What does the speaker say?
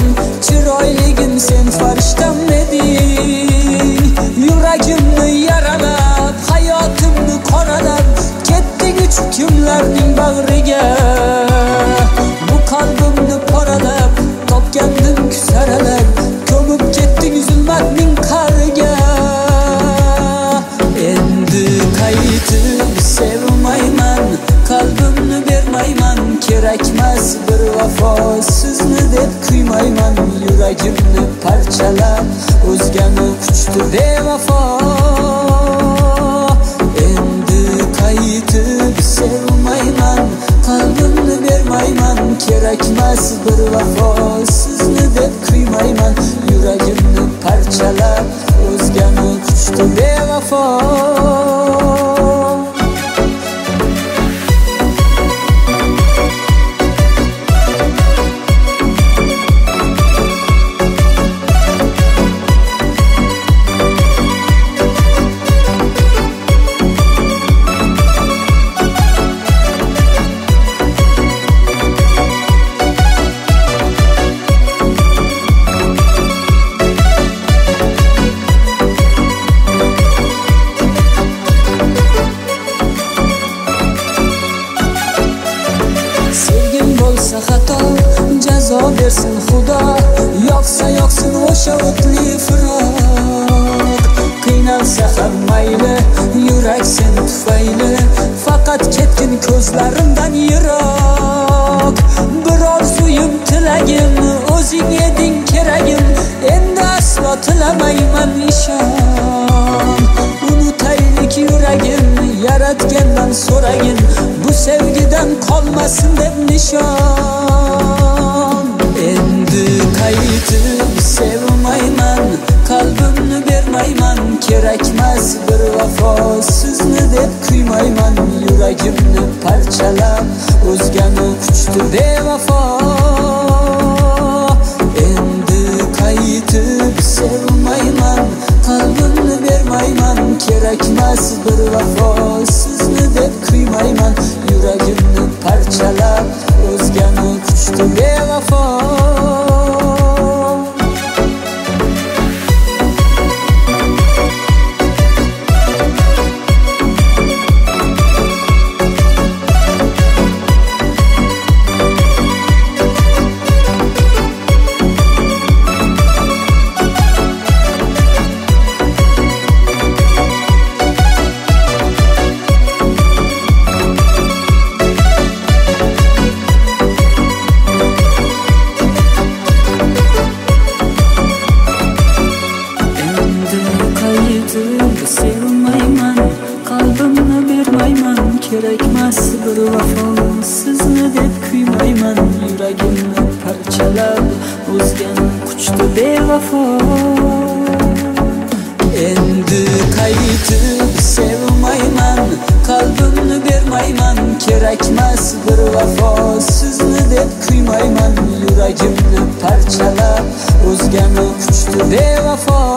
chiroyligim sen farishtam eding. Yuragimni yaralab, hayotimni qoralab ketding uch kimlarning bag'riga. Bu qalbimni poralab, topgandim kusaralab, ko'mib ketding zulmatning qariga. Endi qaytib sevmayman, qalbimni bermayman, kerakmas bir vafo sizni deb kuymayman. Yuragimni parchalab o'zgani quchdi bevafo. Endi qaytib sevmayman, qalbimni bermayman, kerakmas bir vafo sizni deb kuymayman. Yuragimni parchalab o'zgani quchdi bevafo. Xato jazo bersin Xudo, yoqsa yoqsin o'sha o'tli firoq. Qiynalsa ham mayli, yurak sen tufayli, faqat ketgin ko'zlarimdan yiroq. Bir orzuyim, tilagim, o'zing eding keragim, endi aslo tilamayman ishon. Unutaylik yuragim, yaratgandan so'ragin, bu sevgidan qolmasin deb nishon. Endi qaytib sevmayman, qalbimni bermayman, kerakmas bir vafo sizni deb kuymayman. Yuragimni parchalab o'zgani quchdi bevafo. Endi qaytib sevmayman, qalbimni bermayman, kerakmas bir vafo sizni deb kuymayman. Yuragimni parchalab o'zgani quchdi bevafo. Sevmayman, qalbimni bermayman, kerakmas bir vafo sizni deb kuymayman. Yuragimni parchalab o'zgani quchdi bevafo. Endi qaytib sevmayman, qalbimni bermayman, kerakmas bir vafo sizni deb kuymayman. Yuragimni parchalab o'zgani quchdi bevafo.